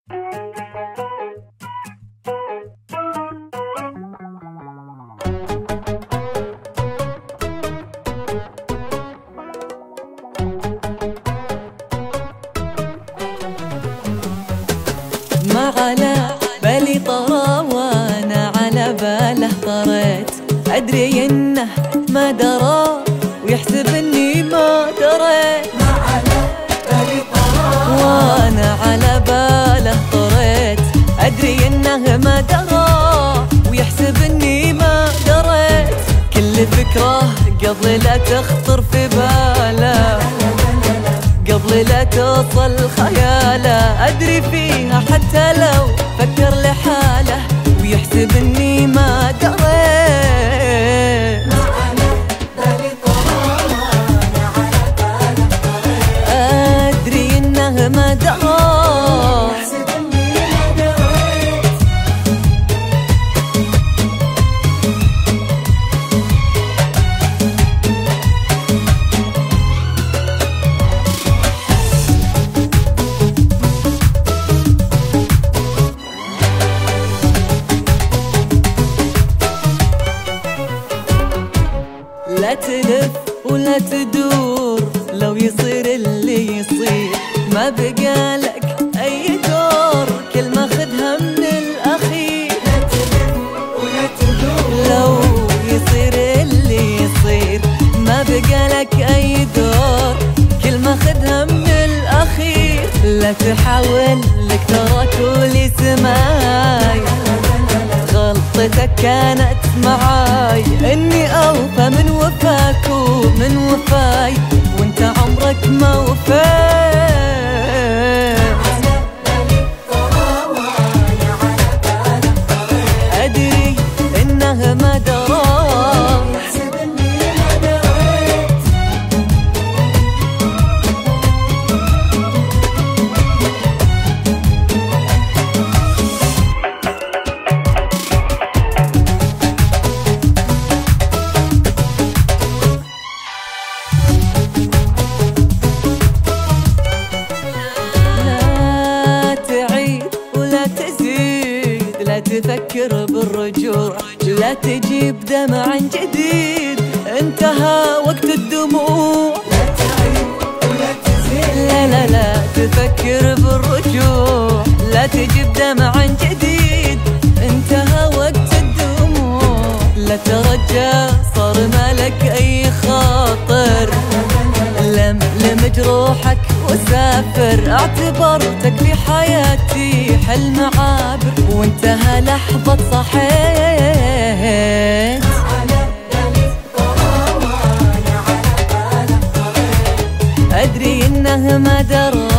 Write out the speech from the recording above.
ما على بالي طرى وانا على باله طريت، ادري انه ما درى ويحسب اني ما دريت. ما على بالي طرى وانا على باله طريت، ادري انه ما درى ويحسب اني ما دريت. كل فكره قبل لا تخطر في باله، قبل لا توصل خياله، أدري فيها حتى لو فكر لحاله ويحسب إني ما دريت. ما على بالي طرى وانا على باله طريت، أدري إنه ما درى يحسب اني ما دريت. لا تلف ولا تدور، لو يصير اللي يصير ما بقالك أي دور، كل ما خدها من الأخير. لا تلف ولا تدور، لو يصير اللي يصير ما بقالك أي دور، كل ما خدها من الأخير. لا تحاول لك ترى كل سماي، غلطتك كانت معاي إني أوفى من وفاك ومن وفاي، وانت عمرك ما وفيت. على بالي طرى وانا على باله طريت، أدري إنه ما درى يحسب اني ما دريت. لا تعيد ولا تزيد، لا تفكر بالرجوع، لا تجيب دمع جديد، انتهى وقت الدموع. لا تعيد ولا تزيد، لا لا لا تفكر بالرجوع، لا تجيب دمع جديد، انتهى وقت الدموع. لا ترجى صار مالك اي خاطر، لم جروحك وسافر. اعتبرتك في حياتي حلم عابر، وانتهى لحظة صحيت. على بالي طرى وانا على باله طريت، أدري إنه ما درى